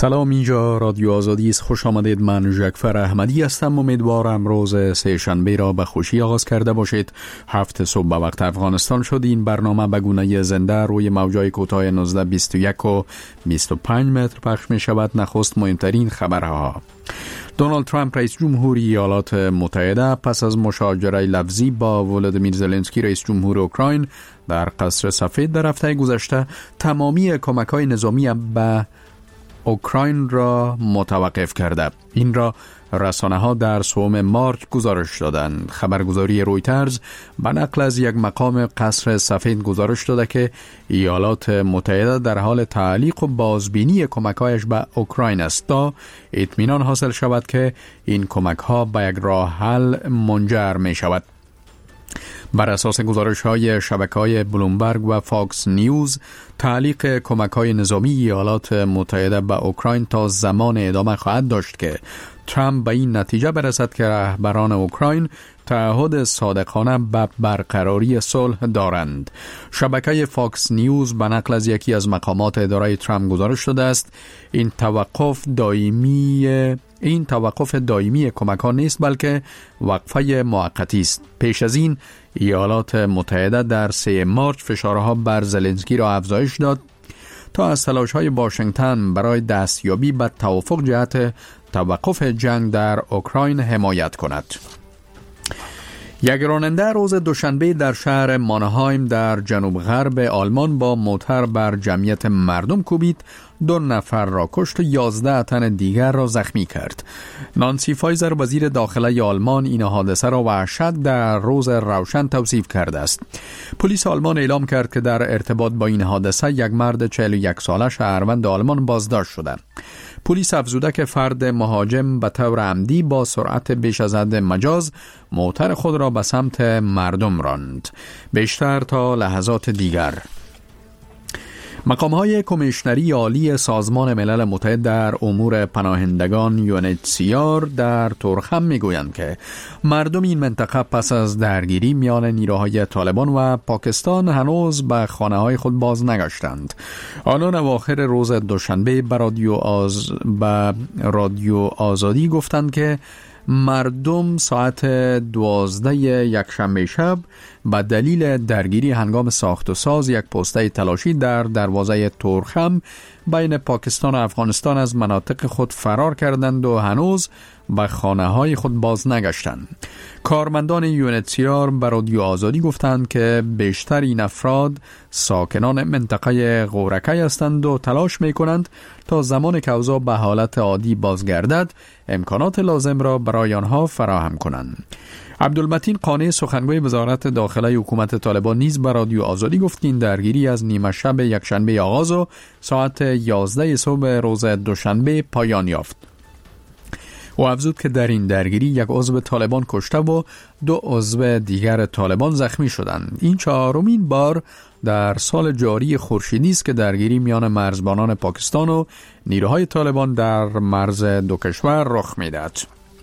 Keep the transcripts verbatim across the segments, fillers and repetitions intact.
سلام، اینجا رادیو آزادی است. خوش آمدید. من ژکفر احمدی هستم. امیدوارم روز سه شنبه را به خوشی آغاز کرده باشید. هفت صبح به وقت افغانستان شد. این برنامه به گونه زنده روی موجای کوتاه نوزده بیست و یک و بیست و پنج متر پخش می شود. نخست مهمترین خبرها. دونالد ترامپ رئیس جمهوری ایالات متحده پس از مشاجره لفظی با ولادیمیر زلنسکی رئیس جمهور اوکراین در قصر سفید در هفته گذشته تمامی کمک‌های نظامی به اوکراین را متوقف کرده. این را رسانه‌ها در سوم مارچ گزارش دادند. خبرگزاری رویترز به نقل از یک مقام قصر سفید گزارش داده که ایالات متحده در حال تعلیق و بازبینی کمک‌هایش به اوکراین است تا اطمینان حاصل شود که این کمک‌ها به یک راه حل منجر می شود. بر اساس گزارش‌های شبکه‌های بلومبرگ و فاکس نیوز، تعلیق کمک‌های نظامی ایالات متحده به اوکراین تا زمان ادامه خواهد داشت که ترامپ به این نتیجه برسد که رهبران اوکراین تعهد صادقانه به برقراری صلح دارند. شبکه فاکس نیوز به نقل از یکی از مقامات اداره ترامپ گزارش داده است این توقف دائمی این توقف دائمی کمک‌ها نیست، بلکه وقفه موقتی است. پیش از این ایالات متحده در سه مارچ فشارها بر زلنسکی را افزایش داد تا از تلاش‌های واشنگتن برای دستیابی به توافق جهت توقف جنگ در اوکراین حمایت کند. یک راننده روز دوشنبه در شهر مانهایم در جنوب غرب آلمان با موتر بر جمعیت مردم کوبید، دو نفر را کشت و یازده تن دیگر را زخمی کرد. نانسی فایزر وزیر داخله آلمان این حادثه را وحشت در روز روشن توصیف کرده است. پلیس آلمان اعلام کرد که در ارتباط با این حادثه یک مرد چهل و یک ساله شهروند آلمان بازداشت شده. پلیس افزوده که فرد مهاجم به طور عمدی با سرعت بیش از حد مجاز موتر خود را به سمت مردم راند. بیشتر تا لحظات دیگر. مقام‌های کمیشنری عالی سازمان ملل متحد در امور پناهندگان یو ان اچ سی آر در تورخم می‌گویند که مردم این منطقه پس از درگیری میان نیروهای طالبان و پاکستان هنوز به خانه‌های خود باز نگشتند. آنان اواخر روز دوشنبه به رادیو آز به رادیو آزادی گفتند که مردم ساعت دوازده یک شنبه شب به دلیل درگیری هنگام ساخت و ساز یک پوسته تلاشی در دروازه تورخم بین پاکستان و افغانستان از مناطق خود فرار کردند و هنوز به خانه‌های خود باز نگشتند. کارمندان یو ان اچ سی آر به رادیو آزادی گفتند که بیشتر این افراد ساکنان منطقه غورکی هستند و تلاش می‌کنند تا زمان که اوضاع به حالت عادی بازگردد امکانات لازم را برای آنها فراهم کنند. عبدالمتین قانع سخنگوی وزارت داخله حکومت طالبان نیز به رادیو آزادی گفت این درگیری از نیمه شب یکشنبه آغاز و ساعت یازده صبح روز دوشنبه پایان یافت. او افزود که در این درگیری یک عضو طالبان کشته و دو عضو دیگر طالبان زخمی شدند. این چهارمین بار در سال جاری خورشیدی است که درگیری میان مرزبانان پاکستان و نیروهای طالبان در مرز دو کشور رخ می‌دهد.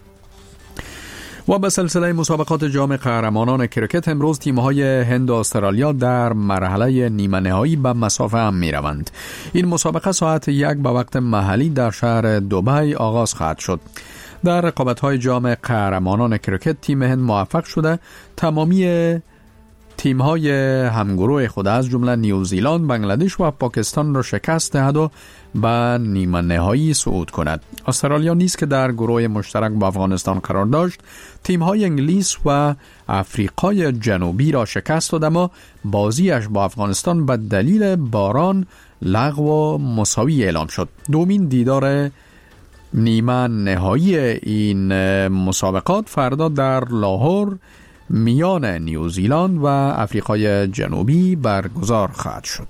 و به سلسله مسابقات جام قهرمانان کرکت امروز تیم‌های هند و استرالیا در مرحله نیمه نهایی به مسافه هم می‌روند. این مسابقه ساعت یک به وقت محلی در شهر دبی آغاز خواهد شد. در رقابت‌های جام قهرمانان کرکت تیم هند موفق شده تمامی تیم‌های همگروه خود از جمله نیوزیلند، بنگلادش و پاکستان را شکست دهد و به نیمه نهایی صعود کند. استرالیا نیز که در گروه مشترک با افغانستان قرار داشت تیم‌های انگلیس و آفریقای جنوبی را شکست داد، اما بازیش با افغانستان به دلیل باران لغو و مساوی اعلام شد. دومین دیدار نیمه نهایی این مسابقات فردا در لاهور میان نیوزیلند و آفریقای جنوبی برگزار خواهد شد.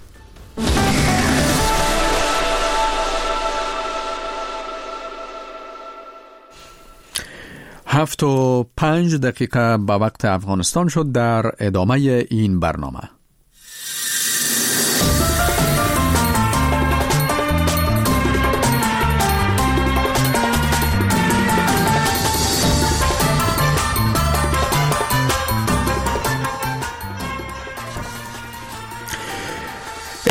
هفت و پنج دقیقه به وقت افغانستان شد. در ادامه این برنامه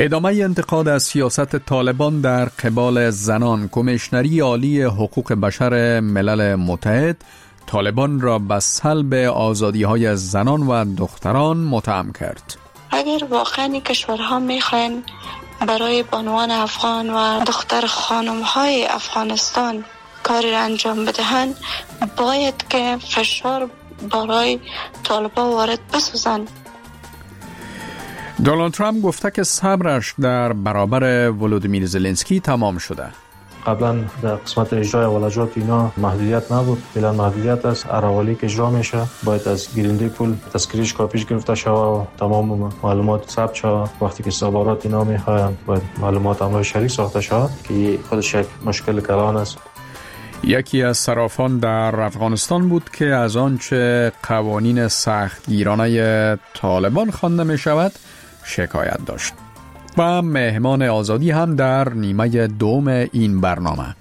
ادامه انتقاد از سیاست طالبان در قبال زنان. کمیشنری عالی حقوق بشر ملل متحد طالبان را به سلب آزادی‌های زنان و دختران متهم کرد. اگر واقعا کشورها میخواین برای بانوان افغان و دختر خانم‌های افغانستان کاری را انجام بدهند، باید که فشار برای طالبان وارد بسازند. دونالد ترامپ گفته که صبرش در برابر ولودیمیر زلنسکی تمام شده. قبلا در قسمت اجرای ولایات اینا محدودیت نبود، فعلا محدودیت است. اراوالی که اجرا میشه باید از گیرنده پول تذکرهش کاپیش گرفته شود و تمام معلومات ثبت شود. وقتی که استخبارات اینا میخواین باید معلومات امر شریک ساخته شود که خودش یک مشکل کلان است. یکی از صرافان در افغانستان بود که از آنچه قوانین سختگیرانه طالبان خوانده می شود شکایت داشت. و مهمان آزادی هم در نیمه دوم این برنامه.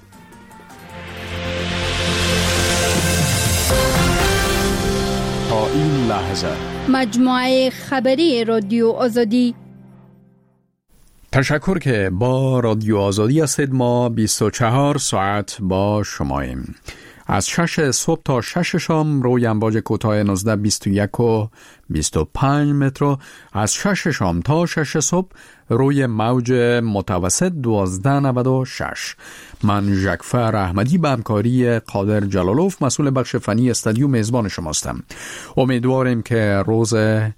تا این لحظه مجموعه خبری رادیو آزادی. تشکر که با رادیو آزادی هستید. ما بیست و چهار ساعت با شماییم. از شش صبح تا شش شام روی امواج کوتاه نوزده بیست و یک و بیست و پنج متر، از شش شام تا شش صبح روی موج متوسط دوازده نود و شش. من ژکفر احمدی به همکاری قادر جلالوف مسئول بخش فنی استودیو میزبان شماستم. امیدواریم که روز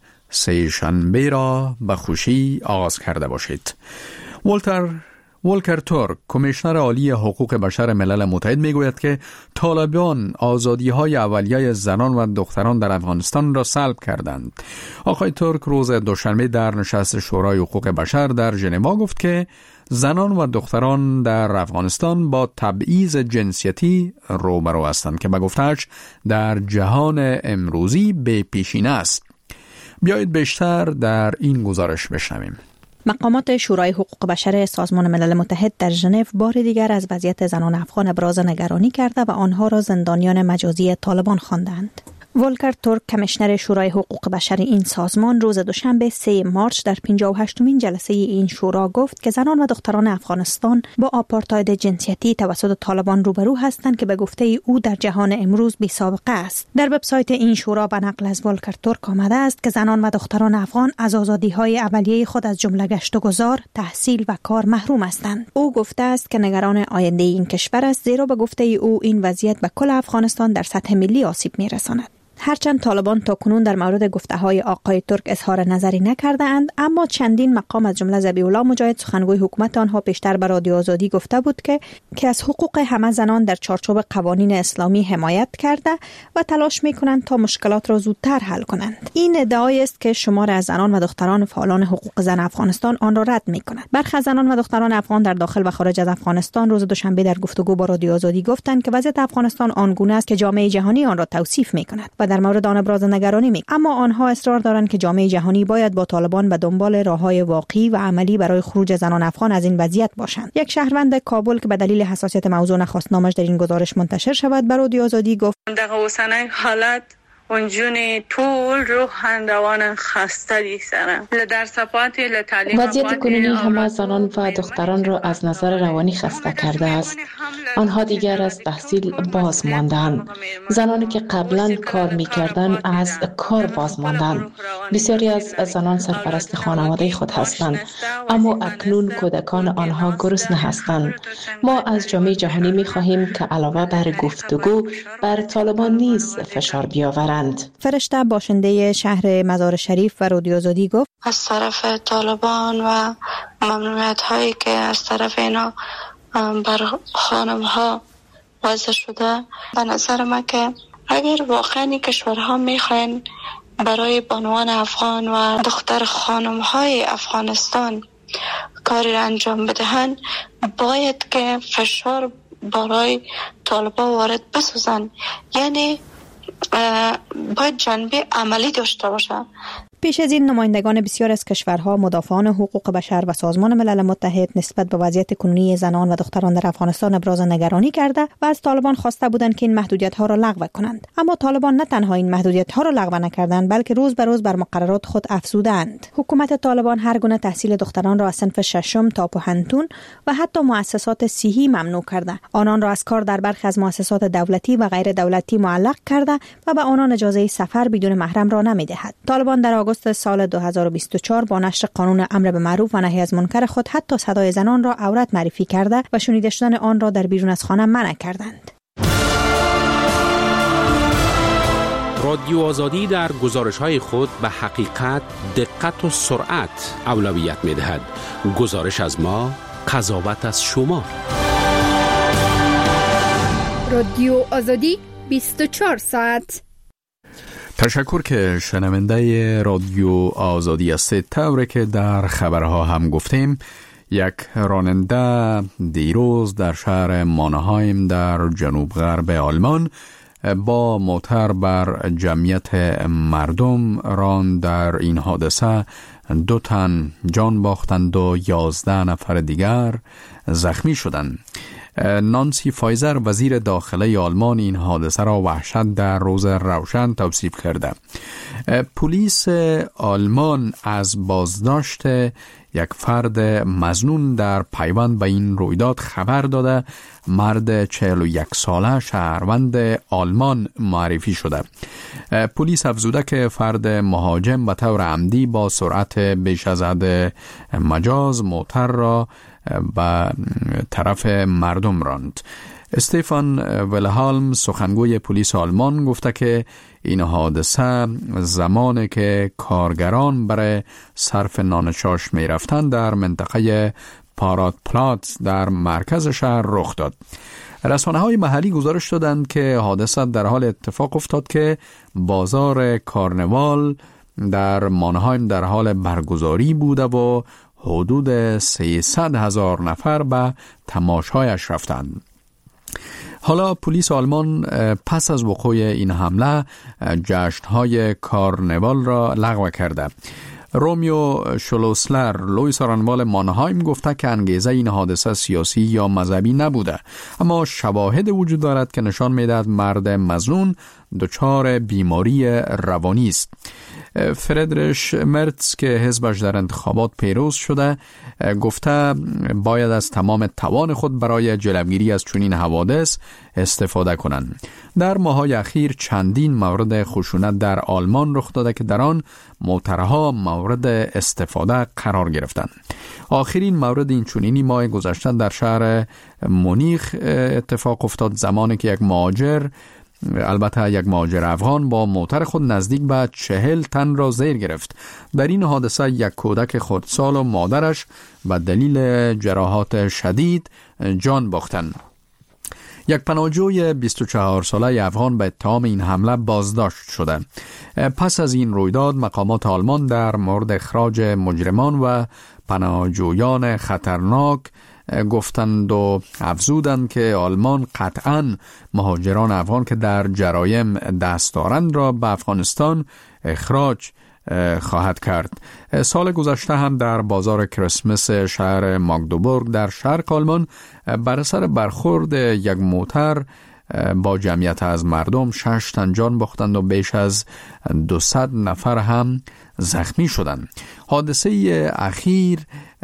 سه شنبه را به خوشی آغاز کرده باشید. والتر ولکر تورک، کمیشنر عالی حقوق بشر ملل متحد میگوید که طالبان آزادی‌های اولیه زنان و دختران در افغانستان را سلب کردند. آقای تورک روز دوشنبه در نشست شورای حقوق بشر در ژنوا گفت که زنان و دختران در افغانستان با تبعیض جنسیتی روبرو هستند که به گفته‌اش در جهان امروزی به پیشینه است. بیایید بیشتر در این گزارش بشنویم. مقامات شورای حقوق بشر سازمان ملل متحد در ژنو بار دیگر از وضعیت زنان افغان ابراز نگرانی کرده و آنها را زندانیان مجازی طالبان خواندند. ولکر تورک، کمیشنر شورای حقوق بشر این سازمان، روز دوشنبه سه مارس در پنجاه و هشتمین جلسه این شورا گفت که زنان و دختران افغانستان با آپارتاید جنسیتی توسط طالبان روبرو هستند که به گفته او در جهان امروز بی سابقه است. در وبسایت این شورا به نقل از ولکر تورک آمده است که زنان و دختران افغان از آزادی‌های اولیه خود از جمله گشت و گذار، تحصیل و کار محروم هستند. او گفته است که نگران آینده این کشور است، زیرا به گفته او این وضعیت به کل افغانستان در سطح ملی آسیب می‌رساند. هرچند طالبان تاکنون در مورد گفته‌های آقای ترک اظهار نظری نکرده‌اند، اما چندین مقام از جمله ذبیح الله مجاهد، سخنگوی حکومت آنها، پیشتر به رادیو آزادی گفته بود که که از حقوق همه زنان در چارچوب قوانین اسلامی حمایت کرده و تلاش می‌کنند تا مشکلات را زودتر حل کنند. این ادعایی است که شمار از زنان و دختران فعالان حقوق زن افغانستان آن را رد می‌کنند. برخی از زنان و دختران افغان در داخل و خارج از افغانستان روز دوشنبه در گفتگو با رادیو آزادی گفتند که وضعیت افغانستان آنگونه است که جامعه جهانی آن را توصیف می‌کند و در مورد آن ابراز نگرانی می. اما آنها اصرار دارند که جامعه جهانی باید با طالبان به دنبال راه‌های واقعی و عملی برای خروج زنان افغان از این وضعیت باشند. یک شهروند کابل که به دلیل حساسیت موضوع نخواست نامش در این گزارش منتشر شود، به رادیو آزادی گفت: در اوسنای حالت اونجونی طول رو هندوان خسته دیسرم در سپاتی لتعلیم وضعیت کنونی همه زنان و دختران را از نظر روانی خسته کرده است. آنها دیگر از تحصیل باز ماندند. زنانی که قبلا کار می‌کردند از کار باز ماندند. بسیاری از زنان سرپرست خانواده خود هستند، اما اکنون کودکان آنها گرسنه هستند. ما از جامعه جهانی می‌خواهیم که علاوه بر گفتگو بر طالبان نیز فشار بیاورند. فرشته، باشنده شهر مزار شریف، و رادیو آزادی گفت: از طرف طالبان و ممنوعیت هایی که از طرف اینا بر خانم ها وضع شده، به نظر من که اگر واقعا کشورها میخواین برای بانوان افغان و دختر خانم های افغانستان کاری را انجام بدهند، باید که فشار برای طالبان وارد بسازن. یعنی باید جنبه عملی داشته باشه. پیش از این نمایندگان بسیار از کشورها، مدافعان حقوق بشر و سازمان ملل متحد نسبت به وضعیت کنونی زنان و دختران در افغانستان ابراز نگرانی کرده و از طالبان خواسته بودند که این محدودیت‌ها را لغو کنند. اما طالبان نه تنها این محدودیت‌ها را لغو نکردند، بلکه روز به روز بر مقررات خود افزودند. حکومت طالبان هر گونه تحصیل دختران را از صنف ششم تا پوهنتون و حتی مؤسسات صحی ممنوع کرده. آنان را از کار در برخی از مؤسسات دولتی و غیر دولتی معلق کرده و به آنان اجازه سفر بدون محرم را نمی‌دهد. طالبان در آگوست سال دو هزار و بیست و چهار با نشر قانون امر به معروف و نهی از منکر خود حتی صدای زنان را عورت معرفی کرده و شنیده شدن آن را در بیرون از خانه منع کردند. رادیو آزادی در گزارش‌های خود به حقیقت، دقت و سرعت اولویت می‌دهد. گزارش از ما، قضاوت از شما. رادیو آزادی بیست و چهار ساعت. تشکر که شنونده رادیو آزادی هستید. طوری که در خبرها هم گفتیم، یک راننده دیروز در شهر مانهایم در جنوب غرب آلمان با موتر بر جمعیت مردم راند. در این حادثه دو تن جان باختند و یازده نفر دیگر زخمی شدند. نانسی فایزر وزیر داخله آلمان این حادثه را وحشت در روز روشن توصیف کرده. پلیس آلمان از بازداشت یک فرد مظنون در پیوند به این رویداد خبر داده. مرد چهل و یک ساله شهروند آلمان معرفی شده. پلیس افزوده که فرد مهاجم به طور عمدی با سرعت بیش از حد مجاز موتر را به طرف مردم راند. استفان ولهالم سخنگوی پلیس آلمان گفته که این حادثه زمانی که کارگران برای صرف نانشاش می رفتند در منطقه پاراد پلاتس در مرکز شهر رخ داد. رسانه های محلی گزارش دادند که حادثه در حال اتفاق افتاد که بازار کارنوال در مانهایم در حال برگزاری بوده و حدود سیصد هزار نفر به تماشایش رفتند. حالا پلیس آلمان پس از وقوع این حمله جشن‌های کارنوال را لغو کرده. رومیو شلوسلر لوی سارنوال مانهایم گفته که انگیزه این حادثه سیاسی یا مذهبی نبوده، اما شواهد وجود دارد که نشان می‌دهد مرد مظنون دچار بیماری روانی است. فردریش مرتز که حزبش در انتخابات پیروز شده گفته باید از تمام توان خود برای جلوگیری از چنین حوادث استفاده کنند. در ماه‌های اخیر چندین مورد خشونت در آلمان رخ داده که در آن موترها مورد استفاده قرار گرفتند. آخرین مورد این چنینی ماه گذشته در شهر مونیخ اتفاق افتاد، زمانی که یک مهاجر البته یک مهاجر افغان با موتر خود نزدیک به چهل تن را زیر گرفت. در این حادثه یک کودک خردسال و مادرش به دلیل جراحات شدید جان باختند. یک پناهجوی بیست و چهار ساله افغان به اتهام این حمله بازداشت شده. پس از این رویداد مقامات آلمان در مورد اخراج مجرمان و پناهجویان خطرناک گفتند و افزودند که آلمان قطعاً مهاجران افغان که در جرایم دست دارند را به افغانستان اخراج خواهد کرد. سال گذشته هم در بازار کریسمس شهر ماگدبورگ در شرق آلمان بر اثر برخورد یک موتر با جمعیت از مردم شش تن جان باختند و بیش از دویست نفر هم زخمی شدند. حادثه اخیر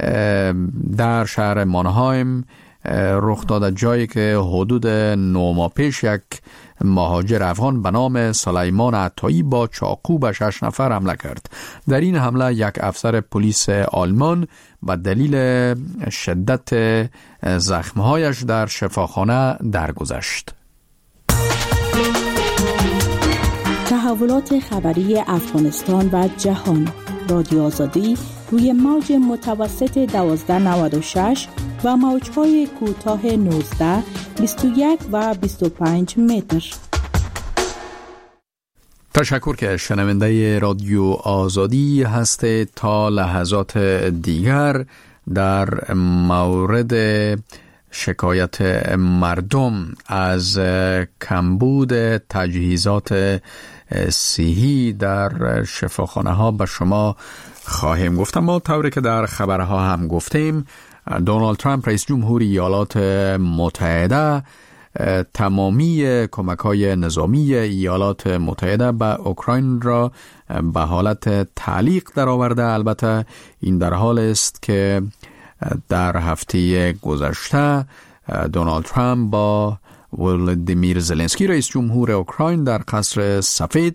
در شهر مانهایم رخ داده، جایی که حدود نه ماه پیش یک مهاجر افغان به نام سلیمان عطایی با چاقو به شش نفر حمله کرد. در این حمله یک افسر پلیس آلمان به دلیل شدت زخمهایش در شفاخانه درگذشت. تحولات خبری افغانستان و جهان. رادیو آزادی روی موج متوسط دوازده نود و شش و موج‌های کوتاه نوزده، بیست و یک و بیست و پنج متر. تشکر که شنونده رادیو آزادی هستید. تا لحظات دیگر در مورد شکایت مردم از کمبود تجهیزات صحی در شفاخانه ها به شما خواهیم گفت. ما طوری که در خبرها هم گفتیم، دونالد ترامپ رئیس جمهوری ایالات متحده تمامی کمک‌های نظامی ایالات متحده به اوکراین را به حالت تعلیق درآورده. البته این در حال است که در هفته گذشته دونالد ترامپ با ولادیمیر زلنسکی رئیس جمهور اوکراین در قصر سفید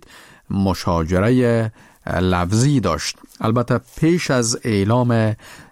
مشاجره لفظی داشت. البته پیش از اعلام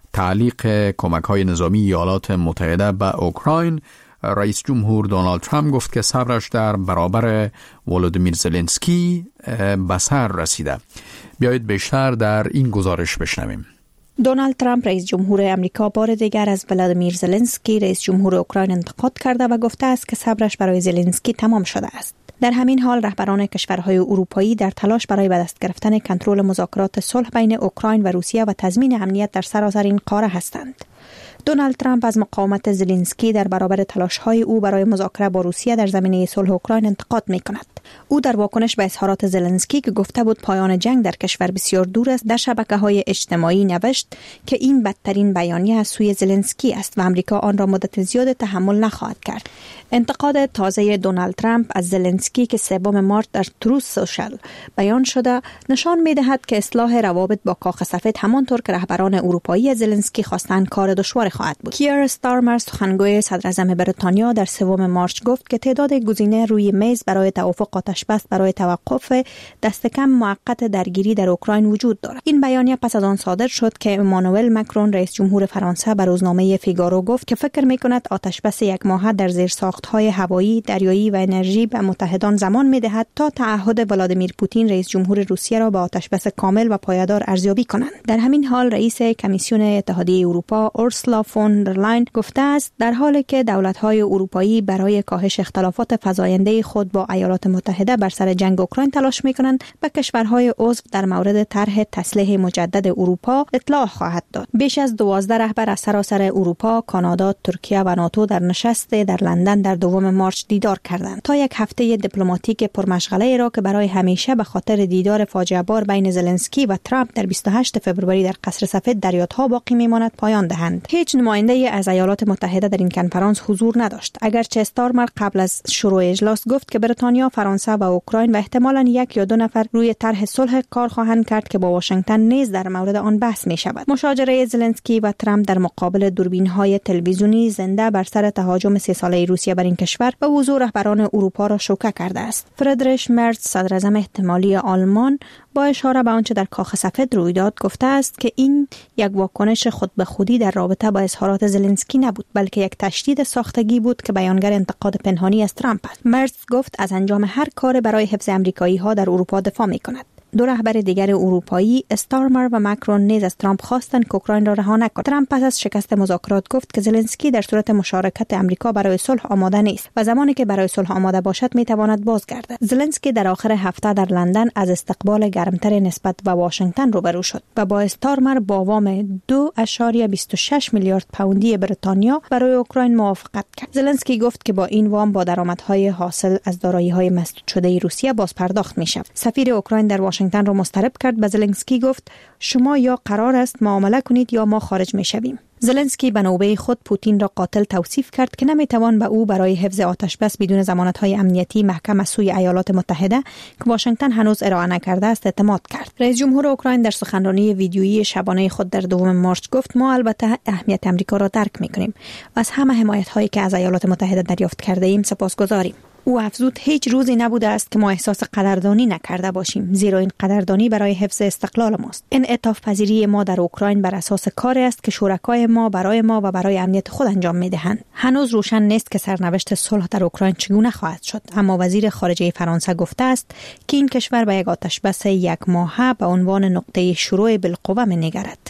تعلیق کمک‌های نظامی ایالات متحده به اوکراین، رئیس جمهور دونالد ترامپ گفت که صبرش در برابر ولادیمیر زلنسکی به سر رسیده. بیایید بیشتر در این گزارش بشنویم. دونالد ترامپ رئیس جمهور امریکا بار دیگر از ولادیمیر زلنسکی رئیس جمهور اوکراین انتقاد کرده و گفته است که صبرش برای زلنسکی تمام شده است. در همین حال رهبران کشورهای اروپایی در تلاش برای به دست گرفتن کنترل مذاکرات صلح بین اوکراین و روسیه و تضمین امنیت در سراسر این قاره هستند. دونالد ترامپ از مقاومت زلنسکی در برابر تلاش‌های او برای مذاکره با روسیه در زمینه صلح اوکراین انتقاد می‌کند. او در واکنش به اظهارات زلنسکی که گفته بود پایان جنگ در کشور بسیار دور است، در شبکه‌های اجتماعی نوشت که این بدترین بیانیه از سوی زلنسکی است و امریکا آن را مدت زیاد تحمل نخواهد کرد. انتقاد تازه دونالد ترامپ از زلنسکی که سوم مارس در تروث سوشال بیان شده نشان می‌دهد که اصلاح روابط با کاخ سفید همانطور که رهبران اروپایی از زلنسکی خواستند کار دشوار خواهد بود. کیر استارمر سخنگوی صدر اعظم بریتانیا در سوم مارس گفت که تعداد گزینه روی میز برای توافق آتشبس برای توقف دست کم موقت درگیری در اوکراین وجود دارد. این بیانیه پس از آن صادر شد که امانوئل مکرون رئیس جمهور فرانسه به روزنامه فیگارو گفت که فکر می‌کند آتشبس یک ماهه در زیر ساخت‌های هوایی، دریایی و انرژی به متحدان زمان می‌دهد تا تعهد ولادیمیر پوتین رئیس جمهور روسیه را به آتشبس کامل و پایدار ارزیابی کنند. در همین حال رئیس کمیسیون اتحادیه اروپا اورسولا فون در لاین گفته است در حالی که دولت‌های اروپایی برای کاهش اختلافات فزاینده خود با ایالات متحده بر سر جنگ اوکراین تلاش می‌کنند، به کشورهای عضو در مورد طرح تسلیح مجدد اروپا اطلاع خواهد داد. بیش از دوازده رهبر از سراسر اروپا، کانادا، ترکیه و ناتو در نشست در لندن در دوم مارس دیدار کردند تا یک هفته دیپلماتیک پرمشغله را که برای همیشه به خاطر دیدار فاجعه بار بین زلنسکی و ترامپ در بیست و هشتم فوریه در قصر سفید در یادها باقی می‌ماند پایان دهند. هیچ نماینده از ایالات متحده در این کنفرانس حضور نداشت، اگرچه استارمر قبل از شروع اجلاس گفت که بریتانیا، فرانسه و اوکراین و احتمالاً یک یا دو نفر روی طرح صلح کار خواهند کرد که با واشنگتن نیز در مورد آن بحث می شود. مشاجره زلنسکی و ترامپ در مقابل دوربین‌های تلویزیونی زنده بر سر تهاجم سه ساله روسیه بر این کشور به وضوح رهبران اروپا را شوکه کرده است. فریدریش مرز صدر اعظم احتمالی آلمان با اشاره به آنچه در کاخ سفید روی داد گفته است که این یک واکنش خود به خودی در رابطه با اظهارات زلنسکی نبود، بلکه یک تشدید ساختگی بود که بیانگر انتقاد پنهانی از ترامپ است. مرز گفت از انجام هر کار برای حفظ امریکایی‌ها در اروپا دفاع می‌کند. دو رهبر دیگر اروپایی استارمر و مکرون نیز از ترامپ خواستند که اوکراین را رها نکند. ترامپ پس از شکست مذاکرات گفت که زلنسکی در صورت مشارکت امریکا برای صلح آماده نیست و زمانی که برای صلح آماده باشد میتواند بازگردد. زلنسکی در آخر هفته در لندن از استقبال گرمتر نسبت به واشنگتن روبرو شد و با استارمر با وام دو ممیز بیست و شش میلیارد پوندی بریتانیا برای اوکراین موافقت کرد. زلنسکی گفت که با این وام با درآمدهای حاصل از دارایی‌های مسدود شده روسیه باز پرداخت می‌شود. سفیر اوکراین در واشنگتن را مضطرب کرد. به زلنسکی گفت شما یا قرار است معامله کنید یا ما خارج می‌شویم. زلنسکی به نوبه خود پوتین را قاتل توصیف کرد که نمی‌توان به او برای حفظ آتشبس بدون ضمانت‌های امنیتی محکم از سوی ایالات متحده که واشنگتن هنوز ارائه نکرده است اعتماد کرد. رئیس جمهور اوکراین در سخنرانی ویدیویی شبانه خود در دوم مارس گفت ما البته اهمیت امریکا را درک می‌کنیم و از همه حمایت‌هایی که از ایالات متحده دریافت کرده ایم سپاسگزاریم. او افزود هیچ روزی نبوده است که ما احساس قدردانی نکرده باشیم، زیرا این قدردانی برای حفظ استقلال ماست. انعطاف پذیری ما در اوکراین بر اساس کاری است که شرکای ما برای ما و برای امنیت خود انجام می‌دهند. هنوز روشن نیست که سرنوشت صلح در اوکراین چگونه خواهد شد، اما وزیر خارجه فرانسه گفته است که این کشور به یک آتشبس یک ماهه به عنوان نقطه شروع بالقوه می‌نگرد.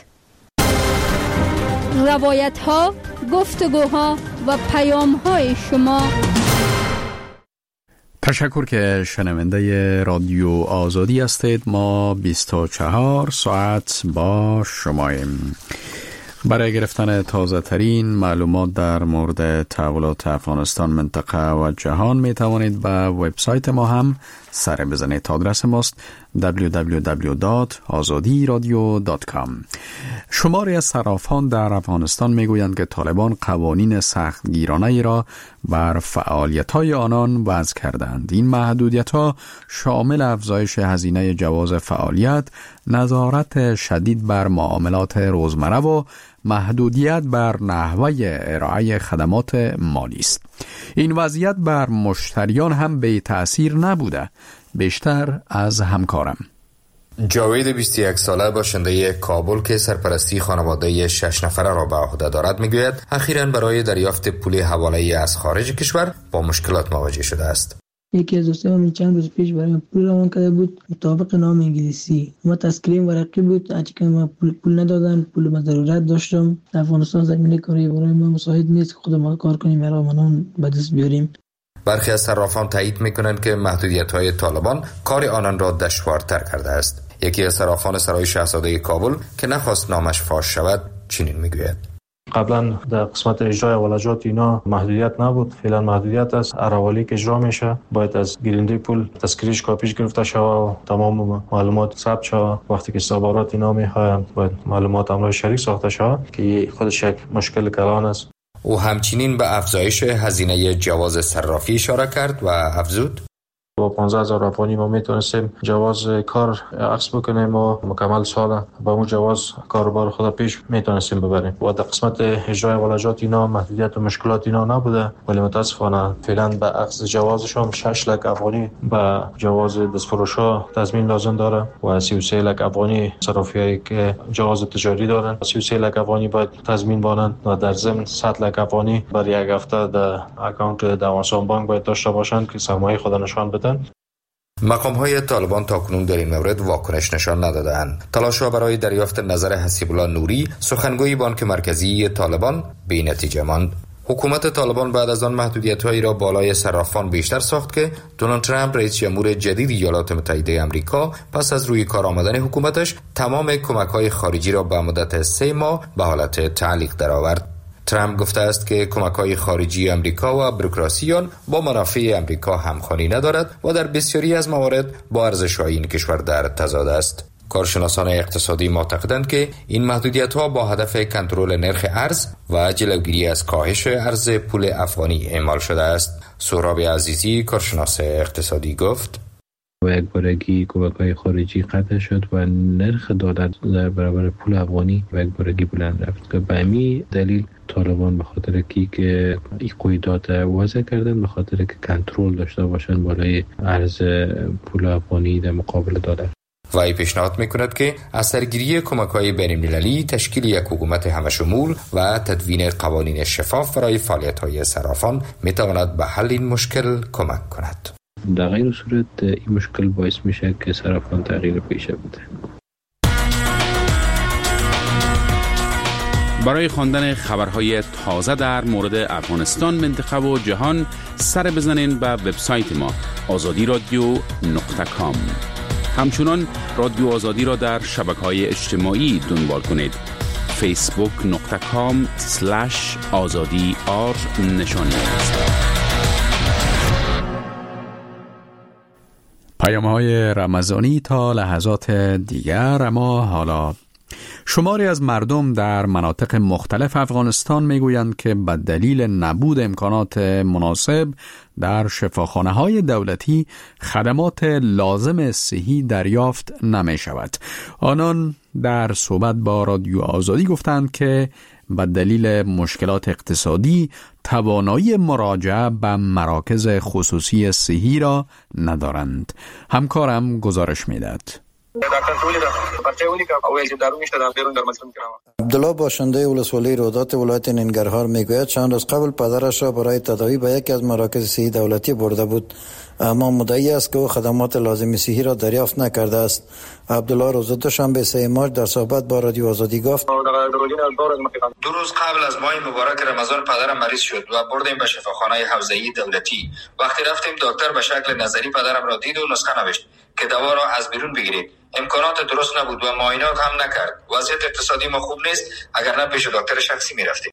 روایت‌ها، گفتگوها و پیام‌های شما. تشکر که شنونده رادیو آزادی هستید. ما بیست و چهار ساعت با شماییم. برای گرفتن تازه ترین معلومات در مورد تحولات افغانستان، منطقه و جهان می توانید به وبسایت ما هم سر بزنید. آدرس ماست دبلیو دبلیو دبلیو دات آزادی رادیو دات کام. شماری از صرافان در افغانستان می گویند که طالبان قوانین سخت گیرانه ای را بر فعالیت های آنان وضع کردند. این محدودیت ها شامل افزایش هزینه جواز فعالیت، نظارت شدید بر معاملات روزمره و محدودیت بر نحوه ارائه خدمات مالی است. این وضعیت بر مشتریان هم بی تأثیر نبوده. بیشتر از همکارم. جاوید بیست و یک ساله باشنده کابل که سرپرستی خانواده شش نفره را به عهده دارد میگوید اخیراً برای دریافت پول حواله از خارج کشور با مشکلات مواجه شده است. یکی از دوستان من چند روز پیش برای پول روان کرده بود مطابق نام انگلیسی، ما تسکریم ورقی بود، هرچی که ما پول, پول ندادن، پول ما ضرورت داشتم. در افغانستان زمینه کاری برای ما مساعد نیست، خود ما کار کنیم یا منان به دست بیاریم. برخی از صرافان تایید میکنند که محدودیت‌های طالبان کار آنان را دشوارتر کرده است. یکی از صرافان سرای شاهزاده کابل که نخواست نامش فاش شود چنین میگوید: قبلا در قسمت اجرای ولجات اینا محدودیت نبود، فعلا محدودیت است. اراوالی که اجرا میشه باید از گیرنده پول تذکرهش کاپیش گرفته شود و تمام معلومات ثبت شود. وقتی که استخبارات اینا میخواهند باید معلومات همراه شریک ساخته شود که خودش یک مشکل کلان است. او همچنین به افزایش هزینه جواز صرافی اشاره کرد و افزود: با پانزده هزار افغانی ما میتونستیم جواز کار عکس بکنیم و مکمل سال با اون جواز کاروبار خود پیش میتونستیم ببریم. و در قسمت اجرای ولجات اینا محدودیت و مشکلات اینا نبوده، ولی متاسفانه فعلا به عکس جوازشون شش لک افغانی به جواز دستفروشا تضمین لازم داره و سی و سه لک افغانی صرافیایی که جواز تجاری دارن سی و سه لک افغانی باید تضمین بانند و در ضمن صد لک افغانی برای یک هفته در اکانت دوانسان بانک باید داشته باشند که سرمایه خود نشان بدن. مقام‌های طالبان تاکنون در این مورد واکنش نشان ندادند. تلاش‌ها برای دریافت نظر حسیب الله نوری، سخنگوی بانک مرکزی طالبان، بی نتیجه ماند. حکومت طالبان بعد از آن محدودیت‌هایی را بالای صرافان بیشتر ساخت که دونالد ترامپ رئیس جمهور جدید ایالات متحده آمریکا پس از روی کار آمدن حکومتش تمام کمک‌های خارجی را به مدت سه ماه به حالت تعلیق درآورد. ترامپ گفته است که کمک‌های خارجی آمریکا و بوروکراسی آن با منافع آمریکا همخوانی ندارد و در بسیاری از موارد با ارزش‌های این کشور در تضاد است. کارشناسان اقتصادی معتقدند که این محدودیت‌ها با هدف کنترل نرخ ارز و جلوگیری از کاهش ارز پول افغانی اعمال شده است. سهراب عزیزی، کارشناس اقتصادی، گفت: و یک بارگی کمک‌های خارجی قطع شد و نرخ دادن در برابر پول افغانی و یک بارگی بلند رفت که به همین دلیل طالبان به خاطر کی که این قیودات وضع کردن، به خاطر که کنترل داشته باشن بالای ارز پول افغانی در مقابل دلار. وی پیشنهاد میکند که اثرگیری کمک‌های بین‌المللی، تشکیل یک حکومت همشمول و تدوین قوانین شفاف برای فعالیت‌های صرافان میتواند به حل این مشکل کمک کند. در غیر صورت این مشکل باعث میشه که صرافان تغییر پیشه بده. برای خواندن خبرهای تازه در مورد افغانستان، منطقه و جهان سر بزنین به وبسایت ما آزادی رادیو نقطه کام. همچنان رادیو آزادی را در شبکه‌های اجتماعی دنبال کنید. فیسبوک نقطه کام سلش آزادی آر نشانی است. پیام‌های رمضانی تا لحظات دیگر. اما حالا شماری از مردم در مناطق مختلف افغانستان میگویند که به دلیل نبود امکانات مناسب در شفاخانه‌های دولتی خدمات لازم صحی دریافت نمی شود. آنان در صحبت با رادیو آزادی گفتند که به دلیل مشکلات اقتصادی توانایی مراجعه به مراکز خصوصی صحی را ندارند. همکارم گزارش می‌دهد. عبدالله باشنده ولسوالی رودات ولایت ننگرهار میگوید چند روز قبل پدرش را برای تداوی به یکی از مراکز صحی دولتی برده بود، اما مدعی است که او خدمات لازم صحی را دریافت نکرده است. عبدالله روز دوشنبه سه مارس در صحبت با رادیو آزادی گفت: دو روز قبل از ماه مبارک رمضان پدرم مریض شد و بردیم به شفاخانه حوزه‌ای دولتی. وقتی رفتیم دکتر به شکل نظری پدرم را دید و نسخه نوشت که دوا را از بیرون بگیرید امکانات درست نبود و معاینات هم نکرد. وضعیت اقتصادی ما خوب نیست، اگر نه پیش دکتر شخصی میرفتیم.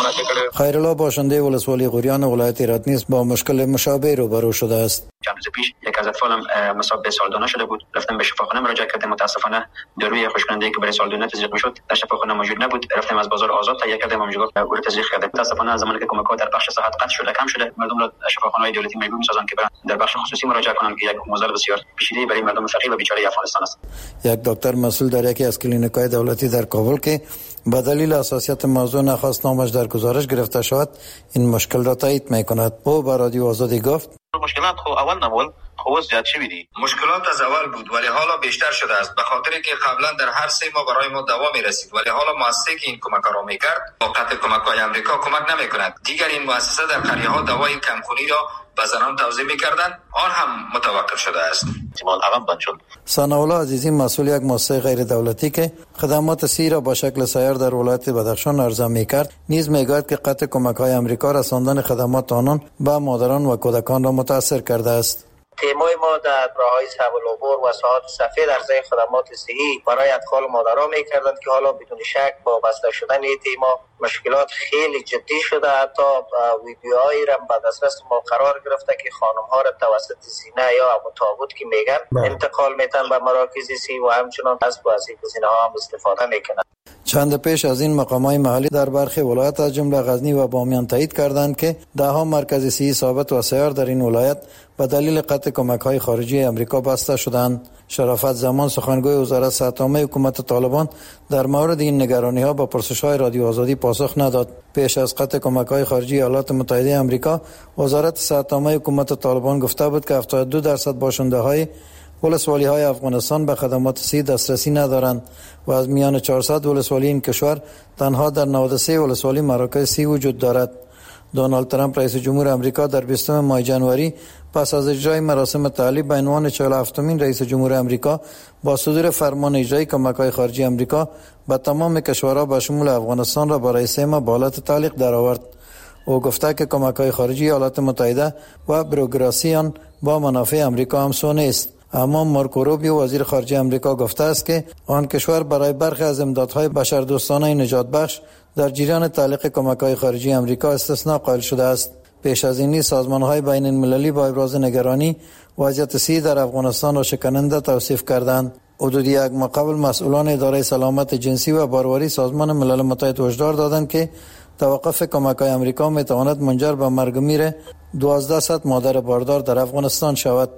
خیرالله باشنده ولسوالی غوریان ولایت رادنیس با مشکل مشابه روبرو شده است. چند روز پیش یک از اطفالم مصاب به سالدانه شده بود. رفتم به شفاخانه مراجعه کردم. متاسفانه داروی خوشکننده که برای سالدانه تزریق میشد در شفاخانه موجود نبود. رفتم از بازار آزاد تهیه کردم، اونجا او رو تزریق کردم. متاسفانه از زمانی که کمک‌ها در بخش صحت قطع شده کم شده، مردم را شفاخانه‌های دولتی مجبور می‌سازند که برن در بخش خصوصی مراجعه کنند که یک موضوع بسیار پیچیده برای مردم فقیر و بیچاره افغانستان است. یک دکتر مسئول در یکی از کلینیک‌های دولتی در کابل که به دلیل حساسیت موضوع نخواست نامش در گزارش گرفته شود، این مشکل را تایید می‌کند. او به رادیو آزادی گفت: مشکلات خو اول نبود، خو زیاد شوی دی. مشکلات از اول بود ولی حالا بیشتر شده است، به خاطر که قبلا در هر سه ماه برای ما دوا می‌رسید ولی حالا مؤسسه که این کمک را می‌کرد با قطع کمک‌های آمریکا کمک نمی‌کند. دیگر این مؤسسه در قریه‌ها دوای کمخونی را به زنان توزیع می‌کردند، آن هم متوقف شده است. احتمال عقب بند شد. ثناءالله عزیزی مسئول یک مؤسسه غیر دولتی که خدمات صحی را با شکل سیار در ولایت بدخشان عرضه می‌کرد، نیز می‌گوید که قطع کمک‌های آمریکا رساندن خدمات آنان به مادران و کودکان را متاثر کرده است. تیمای ما در راه‌های صعب العبور و ساحات سفید عرضه خدمات صحی برای اطفال و مادران می‌کردند که حالا بدون شک با بسته شدن این تیما مشکلات خیلی جدی شده. حتی ویدیوهایی را به دسترس ما قرار گرفته که خانم‌ها را توسط زینه یا متابوت که میگن انتقال میتن به مراکز صحی و همچنان از بازی زینه‌ها هم استفاده میکنن. چند پیش از این مقامات محلی در برخی ولایت از جمله غزنی و بامیان تایید کردند که ده ها مرکز صحی ثابت و سیار در این ولایت به دلیل قطع کمک‌های خارجی آمریکا بسته شدند. شرافت زمان سخنگوی وزارت صحت عامه حکومت طالبان در مورد این نگرانی‌ها با پرسش‌های رادیو آزادی پاسخ نداد. پیش از قطع کمک‌های خارجی ایالات متحده آمریکا، وزارت صحت عامه حکومت طالبان گفته بود که هفتاد و دو درصد باشنده‌های ولسوالی‌های افغانستان به خدمات صحی دسترسی ندارند و از میان چهارصد ولسوالی این کشور تنها در نود و سه ولسوالی مراکز صحی وجود دارد. دونالد ترامپ رئیس جمهور آمریکا در بیستم ماه جنوری پس از اجرای مراسم تعلیب به عنوان چهل و هفتمین رئیس جمهور آمریکا با صدور فرمان اجرایی کمک‌های خارجی آمریکا به تمام کشورها به شمول افغانستان را برای سه ماه به حالت تعلیق درآورد. او گفته که کمک‌های خارجی ایالات متحده و بروکراسی آن با منافع آمریکا همسو نیست. اما مارکو روبیو وزیر خارجه آمریکا گفته است که آن کشور برای برخی از امدادهای بشردوستانه نجات بخش در جریان تعلیق کمک‌های خارجی آمریکا استثناء قائل شده است. پیش از این سازمان‌های بین المللی با ابراز نگرانی وضعیت صحی در افغانستان را شکننده توصیف کردند. حدود یک ماه قبل مسئولان اداره سلامت جنسی و باروری سازمان ملل متحد هشدار دادند که توقف کمک‌های آمریکا می‌تواند منجر به مرگ و میر دوازده صد مادر باردار در افغانستان شود.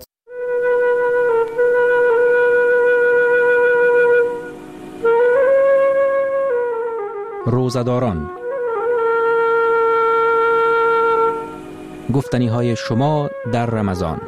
روزه‌داران، گفتنی‌های شما در رمضان.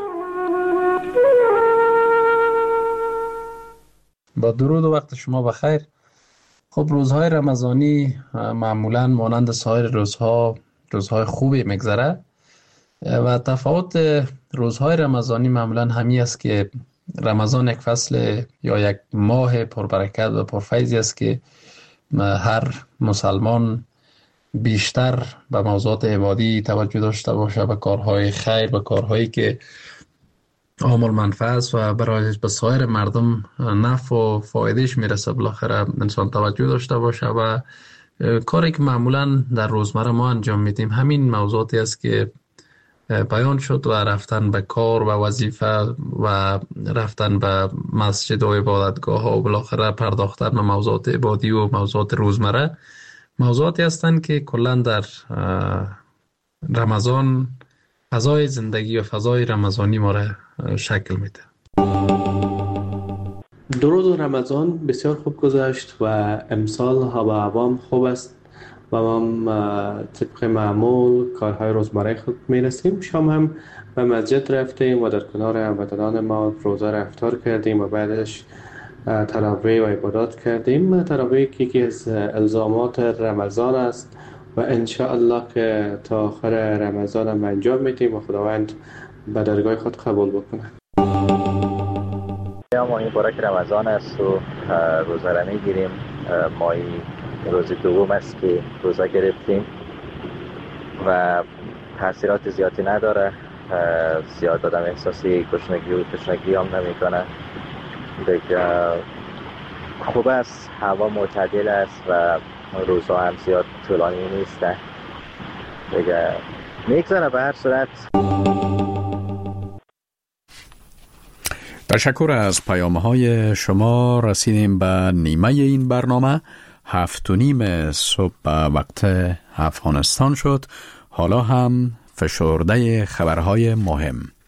با درود و وقت شما بخیر. خب روزهای رمضانی معمولاً مانند سایر روزها روزهای خوبی میگذره و تفاوت روزهای رمضانی معمولاً همی است که رمضان یک فصل یا یک ماه پربرکت و پرفیضی است که هر مسلمان بیشتر به موضوعات عبادی توجه داشته باشه، به کارهای خیر، به کارهایی که عامل منفعت و برای به سایر مردم نفع و فایدهش میرسه بالاخره انسان توجه داشته باشه و کاری که معمولا در روزمره ما انجام میدیم همین موضوعاتی است که بیان شد و رفتن به کار و وظیفه و رفتن به مسجد و عبادتگاه ها و بالاخره پرداختن به موضوعات عبادی و موضوعات روزمره موضوعاتی هستند که کلا در رمضان فضای زندگی و فضای رمضانی ما را شکل میده. درود و رمضان بسیار خوب گذشت و امسال هوا هوام خوب است و ما طبق معمول کارهای روزمره خود میرسیم. شام هم به مسجد رفتیم و در کنار هموطنان ما روزه را افطار کردیم و بعدش تراویح و عبادات کردیم. تراویح که یکی از الزامات رمضان است و انشاءالله که تا آخر رمضان هم انجام میدیم و خداوند به درگاه خود قبول بکنه. ماه مبارک رمضان است و روزه را میگیریم. ماه روز دوم است که روزه گرفتیم و تاثیرات زیادی نداره. زیاد آدم احساسی گشنگی و تشنگی هم نمیکنه دیگه خوب است، هوا معتدل است و روزها هم زیاد طولانی نیسته دیگه، میگذره به هر صورت. تشکر از پیام‌های شما. رسیدیم به نیمه این برنامه. هفت و نیم صبح به وقت افغانستان شد. حالا هم فشرده خبرهای مهم.